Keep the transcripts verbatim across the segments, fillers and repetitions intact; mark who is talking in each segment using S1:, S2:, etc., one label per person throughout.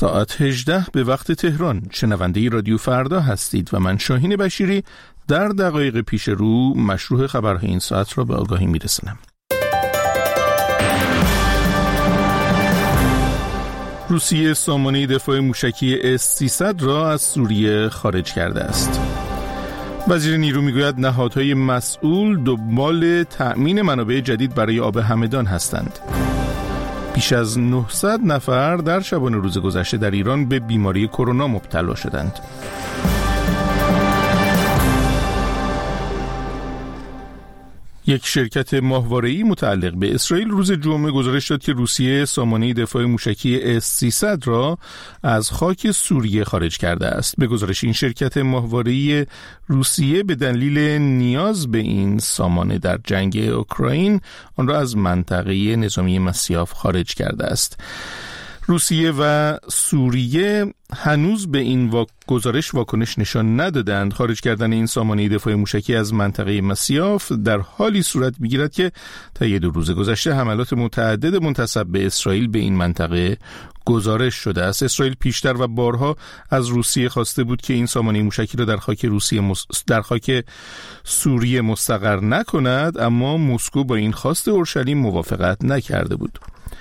S1: ساعت هجده به وقت تهران. شنونده رادیو فردا هستید و من شاهین بشیری در دقایق پیش رو مشروع خبرهای این ساعت را به آگاهی میرسانم. روسیه سامانه دفاع موشکی اس سیصد را از سوریه خارج کرده است. وزیر نیرو میگوید نهادهای مسئول دنبال تأمین منابع جدید برای آب همدان هستند. بیش از نهصد نفر در شبانه روز گذشته در ایران به بیماری کرونا مبتلا شدند. یک شرکت ماهواره‌ای متعلق به اسرائیل روز جمعه گزارش داد که روسیه سامانه دفاع موشکی اس سیصد را از خاک سوریه خارج کرده است. به گزارش این شرکت ماهواره‌ای روسیه به دلیل نیاز به این سامانه در جنگ اوکراین آن را از منطقه نظامی مسیاف خارج کرده است. روسیه و سوریه هنوز به این وا... گزارش واکنش نشان ندادند. خارج کردن این سامانه دفاع موشکی از منطقه مسیاف در حالی صورت می‌گیرد که طی دو روز گذشته حملات متعدد منتسب به اسرائیل به این منطقه گزارش شده است. اسرائیل پیشتر و بارها از روسیه خواسته بود که این سامانه موشکی را در خاک روسیه مس... در خاک سوریه مستقر نکند، اما مسکو با این خواست اورشلیم موافقت نکرده بود.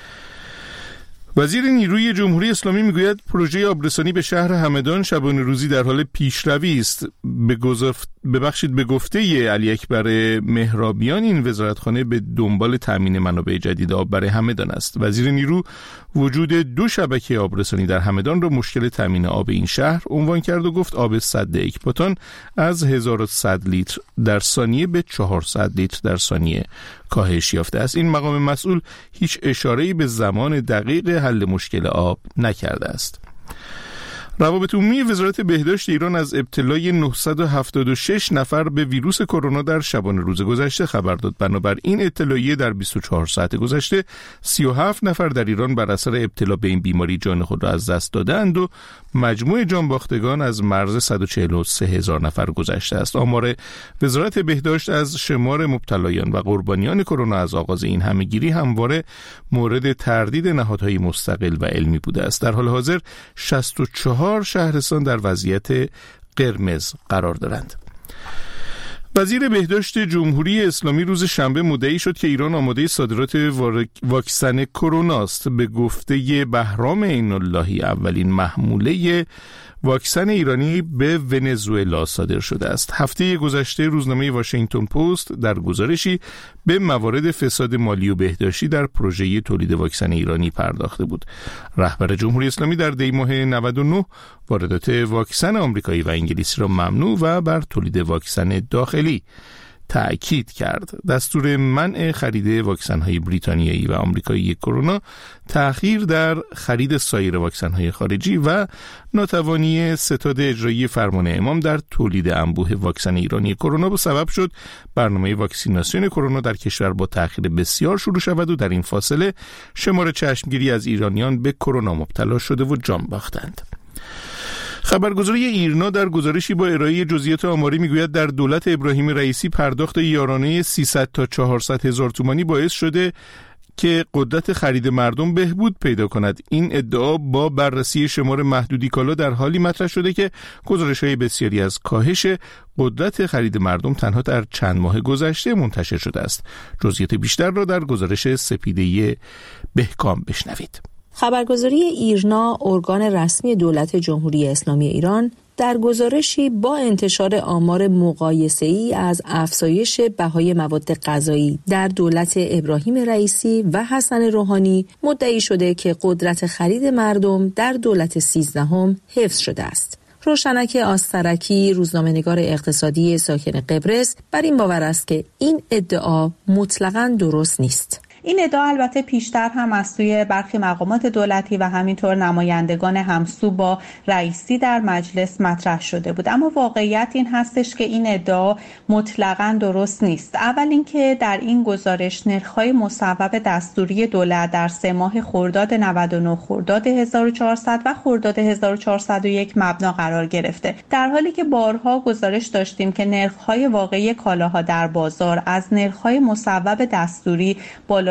S1: وزیر نیروی جمهوری اسلامی میگوید پروژه آبرسانی به شهر همدان شبانه روزی در حال پیشروی است. به گزف... ببخشید به گفته علی اکبر مهرابیان این وزارتخانه به دنبال تامین منابع جدید آب برای همدان است. وزیر نیرو وجود دو شبکه آبرسانی در همدان را مشکل تامین آب این شهر عنوان کرد و گفت آب سد اکباتان از هزار و صد لیتر در ثانیه به چهارصد لیتر در ثانیه کاهش یافته است. این مقام مسئول هیچ اشاره‌ای به زمان دقیق حل مشکل آب نکرده است. روابط عمومی وزارت بهداشت ایران از ابتلای نهصد و هفتاد و شش نفر به ویروس کرونا در شبانه روز گذشته خبر داد. بنابراین اطلاعیه در بیست و چهار ساعت گذشته سی و هفت نفر در ایران بر اثر ابتلا به این بیماری جان خود را از دست دادند و مجموع جان باختگان از مرز صد و چهل و سه هزار نفر گذشته است. آمار وزارت بهداشت از شمار مبتلایان و قربانیان کرونا از آغاز این همهگیری همواره مورد تردید نهادهای مستقل و علمی بوده است. در حال حاضر شصت و چهار شهرستان در وضعیت قرمز قرار دارند. وزیر بهداشت جمهوری اسلامی روز شنبه مدعی شد که ایران آماده صادرات واکسن کرونا است. به گفته بهرام عین‌اللهی اولین محموله واکسن ایرانی به ونزوئلا صادر شده است. هفته گذشته روزنامه واشنگتن پست در گزارشی به موارد فساد مالی و بهداشتی در پروژه تولید واکسن ایرانی پرداخته بود. رهبر جمهوری اسلامی در دی ماه نود و نه واردات واکسن آمریکایی و انگلیسی را ممنوع و بر تولید واکسن داخلی تأکید کرد. دستور منع خرید واکسن‌های بریتانیایی و آمریکایی کرونا، تأخیر در خرید سایر واکسن‌های خارجی و ناتوانی ستاد اجرایی فرمان امام در تولید انبوه واکسن ایرانی کرونا به سبب شد برنامه واکسیناسیون کرونا در کشور با تأخیر بسیار شروع شود و در این فاصله شمار چشمگیری از ایرانیان به کرونا مبتلا شده و جان باختند. خبرگزاری ایرنا در گزارشی با ارائه جزئیات آماری میگوید در دولت ابراهیم رئیسی پرداخت یارانه سیصد تا چهارصد هزار تومانی باعث شده که قدرت خرید مردم بهبود پیدا کند. این ادعا با بررسی شمار محدودی کالا در حالی مطرح شده که گزارش‌های بسیاری از کاهش قدرت خرید مردم تنها در چند ماه گذشته منتشر شده است. جزئیات بیشتر را در گزارش سپیده بهکام بشنوید.
S2: خبرگزاری ایرنا، ارگان رسمی دولت جمهوری اسلامی ایران، در گزارشی با انتشار آمار مقایسه‌ای از افزایش بهای مواد غذایی در دولت ابراهیم رئیسی و حسن روحانی مدعی شده که قدرت خرید مردم در دولت سیزدهم حفظ شده است. روشنک آسترکی، روزنامه‌نگار اقتصادی ساکن قبرس، بر این باور است که این ادعا مطلقاً درست نیست.
S3: این ادعا البته پیشتر هم از سوی برخی مقامات دولتی و همینطور نمایندگان همسو با رئیسی در مجلس مطرح شده بود، اما واقعیت این هستش که این ادعا مطلقاً درست نیست. اول اینکه در این گزارش نرخ‌های مصوب دستوری دولت در سه ماه خرداد نود و نه، خرداد هزار و چهارصد و خرداد هزار و چهارصد و یک مبنا قرار گرفته، در حالی که بارها گزارش داشتیم که نرخ‌های واقعی کالاها در بازار از نرخ‌های مصوب دستوری بالا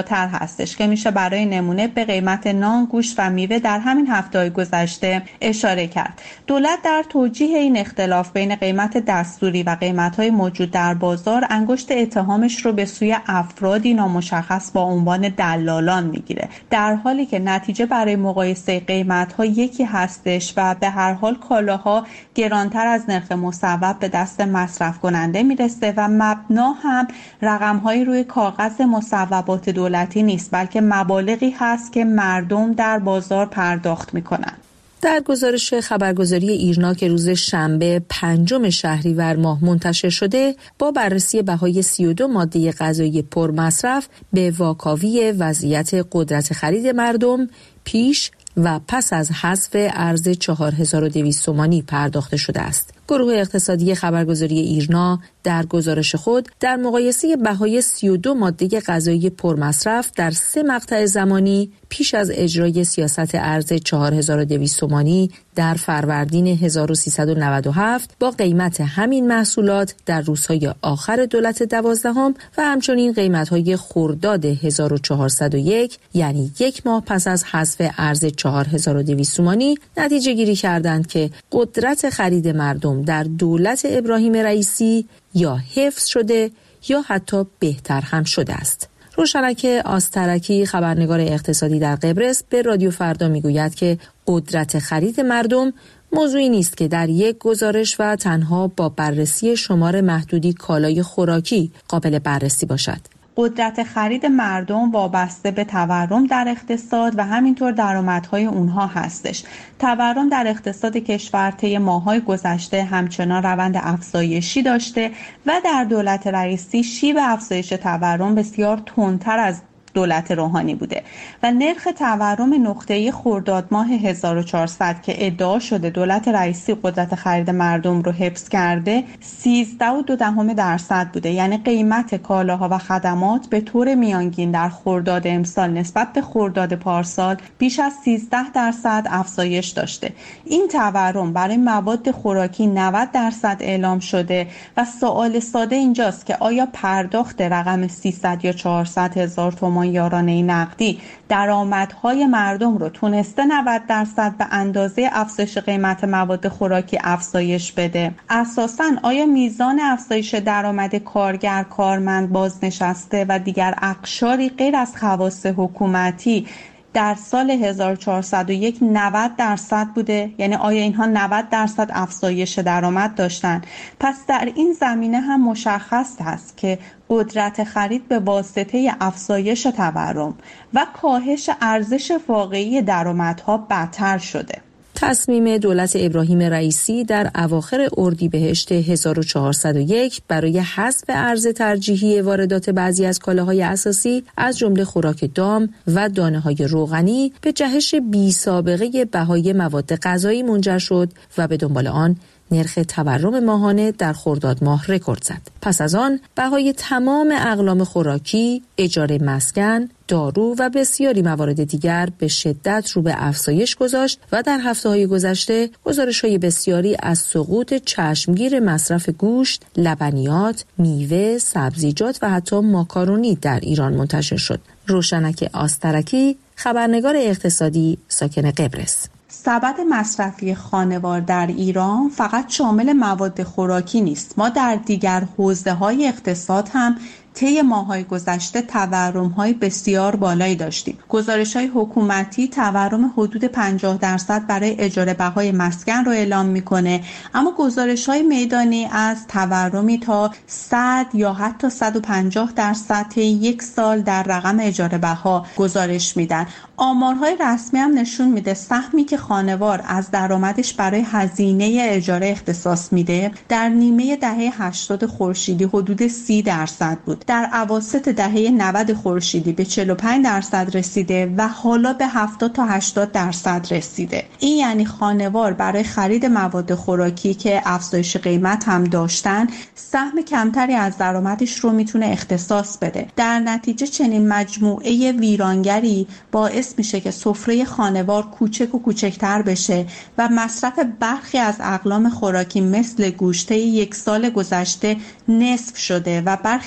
S3: بالاتر هستش که میشه برای نمونه به قیمت نان، گوشت و میوه در همین هفته‌های گذشته اشاره کرد. دولت در توجیه این اختلاف بین قیمت دستوری و قیمت‌های موجود در بازار انگشت اتهامش رو به سوی افرادی نامشخص با عنوان دلالان میگیره، در حالی که نتیجه برای مقایسه قیمت‌ها یکی هستش و به هر حال کالاها گرانتر از نرخ مصوب به دست مصرف کننده میرسه و مبنا هم رقم‌های روی کاغذ مصوبات دولتی نیست، بلکه مبالغی هست که مردم در بازار پرداخت میکنن.
S2: در گزارش خبرگزاری ایرنا که روز شنبه پنجم شهریور ماه منتشر شده، با بررسی بهای سی و دو ماده غذایی پرمصرف به واکاوی وضعیت قدرت خرید مردم پیش و پس از حذف ارز چهار هزار و دویست تومانی پرداخته شده است. گروه اقتصادی خبرگزاری ایرنا در گزارش خود در مقایسه بهای سی و دو ماده غذایی پرمصرف در سه مقطع زمانی پیش از اجرای سیاست ارز چهار هزار و دویست تومانی در فروردین هزار و سیصد و نود و هفت با قیمت همین محصولات در روزهای آخر دولت دوازدهم و همچنین قیمت‌های خرداد هزار و چهارصد و یک، یعنی یک ماه پس از حذف ارز چهار هزار و دویست تومانی، نتیجه گیری کردند که قدرت خرید مردم در دولت ابراهیم رئیسی یا حفظ شده یا حتی بهتر هم شده است. روشنک آسترکی، خبرنگار اقتصادی در قبرس، به رادیو فردا میگوید که قدرت خرید مردم موضوعی نیست که در یک گزارش و تنها با بررسی شمار محدودی کالای خوراکی قابل بررسی باشد.
S3: قدرت خرید مردم وابسته به تورم در اقتصاد و همینطور درآمدهای اونها هستش. تورم در اقتصاد کشور طی ماه‌های گذشته همچنان روند افزایشی داشته و در دولت رئیسی شیب افزایش تورم بسیار تندتر از دولت روحانی بوده و نرخ تورم نقطه‌ای خرداد ماه هزار و چهارصد که ادعا شده دولت رئیسی قدرت خرید مردم رو حفظ کرده سیزده و دو دهم درصد بوده، یعنی قیمت کالاها و خدمات به طور میانگین در خرداد امسال نسبت به خرداد پارسال بیش از سیزده درصد افزایش داشته. این تورم برای مواد خوراکی نود درصد اعلام شده و سوال ساده اینجاست که آیا پرداخت رقم سیصد یا چهارصد هزار تومان یارانه نقدی درآمدهای مردم رو تونسته نود درصد به اندازه افزایش قیمت مواد خوراکی افزایش بده؟ اساساً آیا میزان افزایش درآمد کارگر، کارمند، بازنشسته و دیگر اقشاری غیر از خواص حکومتی در سال هزار و چهارصد و یک نود درصد بوده؟ یعنی آیا اینها نود درصد افزایش درآمد داشتن؟ پس در این زمینه هم مشخص است که قدرت خرید به واسطه افزایش تورم و کاهش ارزش واقعی درآمدها بدتر شده.
S2: تصمیم دولت ابراهیم رئیسی در اواخر اردیبهشت هزار و چهارصد و یک برای حذف ارز ترجیحی واردات بعضی از کالاهای اساسی از جمله خوراک دام و دانه‌های روغنی به جهش بی‌سابقه بهای مواد غذایی منجر شد و به دنبال آن نرخ تورم ماهانه در خرداد ماه رکورد زد. پس از آن بهای تمام اقلام خوراکی، اجاره مسکن، دارو و بسیاری موارد دیگر به شدت رو به افزایش گذاشت و در هفته‌های گذشته گزارش‌های بسیاری از سقوط چشمگیر مصرف گوشت، لبنیات، میوه، سبزیجات و حتی ماکارونی در ایران منتشر شد. روشنک آسترکی، خبرنگار اقتصادی ساکن قبرس:
S3: سبد مصرفی خانوار در ایران فقط شامل مواد خوراکی نیست. ما در دیگر حوزه‌های اقتصاد هم طی ماه‌های گذشته تورم‌های بسیار بالایی داشتیم. گزارش‌های حکومتی تورم حدود پنجاه درصد برای اجاره بهای مسکن رو اعلام می‌کنه، اما گزارش‌های میدانی از تورمی تا صد یا حتی صد و پنجاه درصد طی یک سال در رقم اجاره بها گزارش میدن. آمارهای رسمی هم نشون میده سهمی که خانوار از درآمدش برای هزینه اجاره اختصاص میده در نیمه دهه هشتاد خورشیدی حدود سی درصد بود. در اواسط دهه نود خورشیدی به چهل و پنج درصد رسیده و حالا به هفتاد تا هشتاد درصد رسیده. این یعنی خانوار برای خرید مواد خوراکی که افزایش قیمت هم داشتن سهم کمتری از درآمدش رو میتونه اختصاص بده. در نتیجه چنین مجموعه ویرانگری باعث میشه که سفره خانوار کوچک و کوچکتر بشه و مصرف برخی از اقلام خوراکی مثل گوشت یک سال گذشته نصف شده و برخی اقلام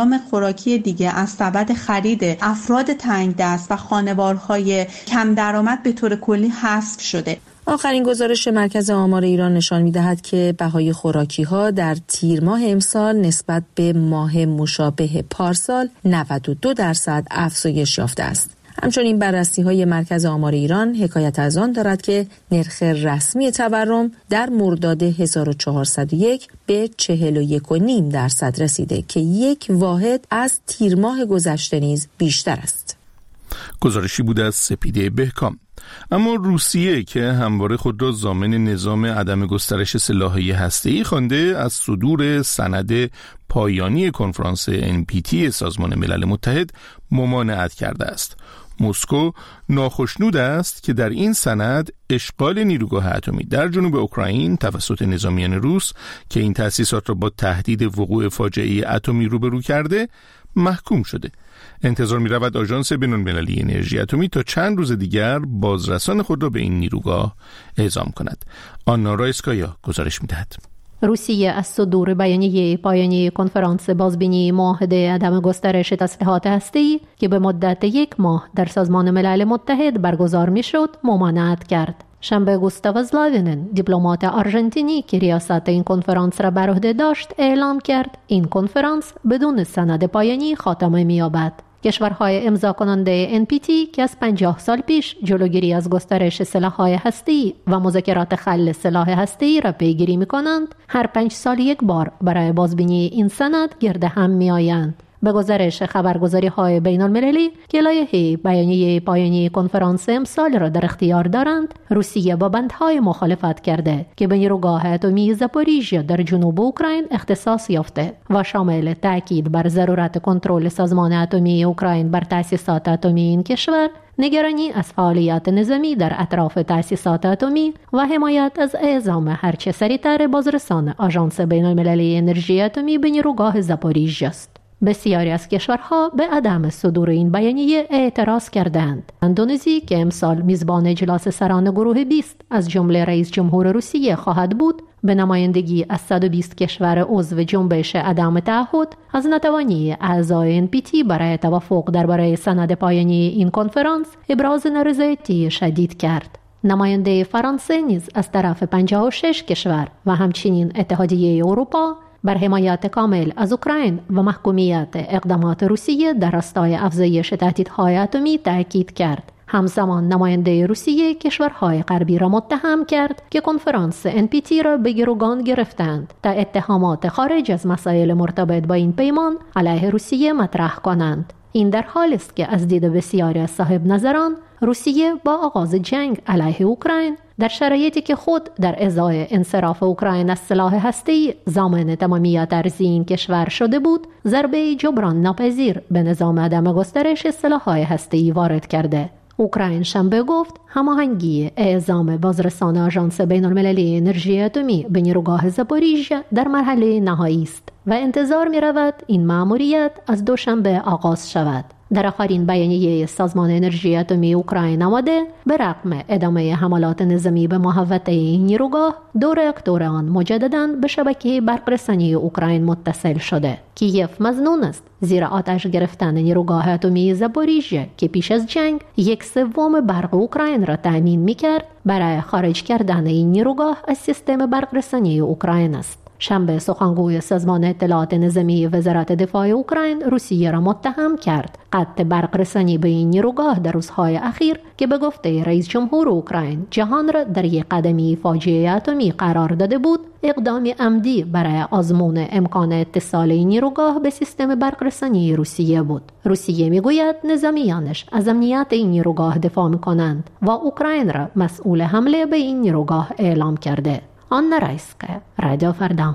S3: اقدام خوراکی دیگه از سبد خرید افراد تنگ دست و خانوارهای کم درآمد به طور کلی حذف شده.
S2: آخرین گزارش مرکز آمار ایران نشان می‌دهد که بهای خوراکی‌ها در تیر ماه امسال نسبت به ماه مشابه پارسال نود و دو درصد افزایش یافته است. همچنین بررسی‌های مرکز آمار ایران حکایت از آن دارد که نرخ رسمی تورم در مرداد هزار و چهارصد و یک به چهل و یک و نیم درصد رسیده که یک واحد از تیر ماه گذشته نیز بیشتر است.
S1: گزارشی بود از سپیده بهکام. اما روسیه که همواره خود را ضامن نظام عدم گسترش سلاح‌های هسته‌ای خوانده، از صدور سند پایانی کنفرانس ان پی تی سازمان ملل متحد ممانعت کرده است. مسکو ناخشنود است که در این سند اشغال نیروگاه اتمی در جنوب اوکراین توسط نظامیان روس که این تأسیسات را با تهدید وقوع فاجعه اتمی روبرو کرده محکوم شده. انتظار می رود آژانس بین‌المللی انرژی اتمی تا چند روز دیگر بازرسان خود را به این نیروگاه اعزام کند. آنا رایسکایا گزارش می دهد.
S4: روسیه از صدور بیانیه پایانی کنفرانس بازبینی معاهده عدم گسترش تسلیحات هسته‌ای که به مدت یک ماه در سازمان ملل متحد برگزار می شد ممانعت کرد. شنبه گوستاو زلاوینن، دیپلمات آرژانتینی که ریاست این کنفرانس را بر عهده داشت، اعلام کرد این کنفرانس بدون سند پایانی خاتمه می‌یابد. کشورهای امضا کننده ان پی تی که از پنجاه سال پیش جلوگیری از گسترش سلاح‌های هسته‌ای و مذاکرات خلع سلاح هسته‌ای را پیگیری می‌کنند، هر پنج سال یک بار برای بازبینی این سند گرد هم می‌آیند. به گزارش خبرگزاری‌های بین‌المللی که لایحه بیانیه پایانی کنفرانس امسال را در اختیار دارند، روسیه با بندهای مخالفت کرده که به نیروگاه اتمی زاپوریژیا در جنوب اوکراین اختصاص یافته و شامل تاکید بر ضرورت کنترل سازمان اتمی اوکراین بر تأسیسات اتمی این کشور، نگرانی از فعالیت نظامی در اطراف تأسیسات اتمی و حمایت از اعزام هرچه سریعتر بازرسان آژانس بین‌المللی انرژی اتمی به نیروگاه زاپوریژیا است. بسیاری از کشورها به عدم صدور این بیانیه اعتراض کردند. اندونزی که امسال میزبان اجلاس سران گروه بیست از جمله رئیس جمهور روسیه خواهد بود، به نمایندگی از صد و بیست کشور عضو جنبش عدم تعهد از ناتوانی اعضای ان پی تی برای توافق درباره سند پایانی این کنفرانس ابراز نارضایتی شدید کرد. نماینده فرانسه نیز از طرف پنجاه و شش کشور و همچنین اتحادیه اروپا بر حمایت کامل از اوکراین و محکومیت اقدامات روسیه در راستای افزایش تهدیدهای اتمی تاکید کرد. همزمان نماینده روسیه کشورهای غربی را متهم کرد که کنفرانس ان پی تی را به گروگان گرفتند تا اتهامات خارج از مسائل مرتبط با این پیمان علیه روسیه مطرح کنند. این در حالی است که از دید بسیاری از صاحب نظران، روسیه با آغاز جنگ علیه اوکراین در شرایطی که خود در ازای انصراف اوکراین از سلاح هسته‌ای ضامن تمامیت ارضی این کشور شده بود، ضربه جبران ناپذیر به نظام عدم گسترش سلاح‌های هسته‌ای وارد کرده. اوکراین شنبه گفت هماهنگی اعزام بازرسان آژانس بین‌المللی انرژی اتمی به نیروگاه زاپوریژیا در مرحله نهایی است و انتظار می رود این مأموریت از دوشنبه آغاز شود. در آخرین بیانیه سازمان انرژی اتمی اوکراین آمده به رغم ادامه حملات نظامی به محوطه این نیروگاه، دو راکتور آن مجدداً به شبکه برق‌رسانی اوکراین متصل شده. کیف مظنون است زیرا آتش گرفتن نیروگاه اتمی زاپوریژیا که پیش از جنگ یک سوم برق اوکراین را تأمین می‌کرد، برای خارج کردن این نیروگاه از سیستم برق‌رسانی اوکراین است. شنبه سخنگوی سازمان اطلاعات نظامی وزارت دفاع اوکراین روسیه را متهم کرد قطع برق‌رسانی به این نیروگاه در روزهای اخیر که به گفته رئیس جمهور اوکراین جهان را در یک قدمی فاجعه اتمی قرار داده بود، اقدامی عمدی برای آزمون امکان اتصال این نیروگاه به سیستم برق‌رسانی روسیه بود. روسیه میگوید نظامیانش از امنیت این نیروگاه دفاع می‌کنند و اوکراین را مسئول حمله به این نیروگاه اعلام کرده. آنا رایسکایا، رادیو فردا.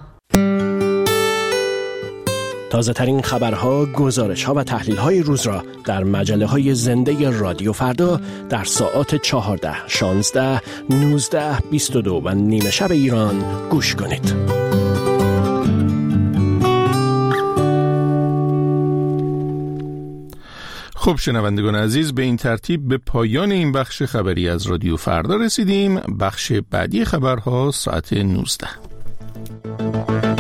S5: تازه ترین خبرها، گزارش‌ها و تحلیل‌های روز را در مجله‌های زنده رادیو فردا در ساعات چهارده، شانزده، نوزده، بیست و دو و نیمه شب ایران گوش کنید.
S1: خب شنوندگان عزیز، به این ترتیب به پایان این بخش خبری از رادیو فردا رسیدیم. بخش بعدی خبرها ساعت نوزده.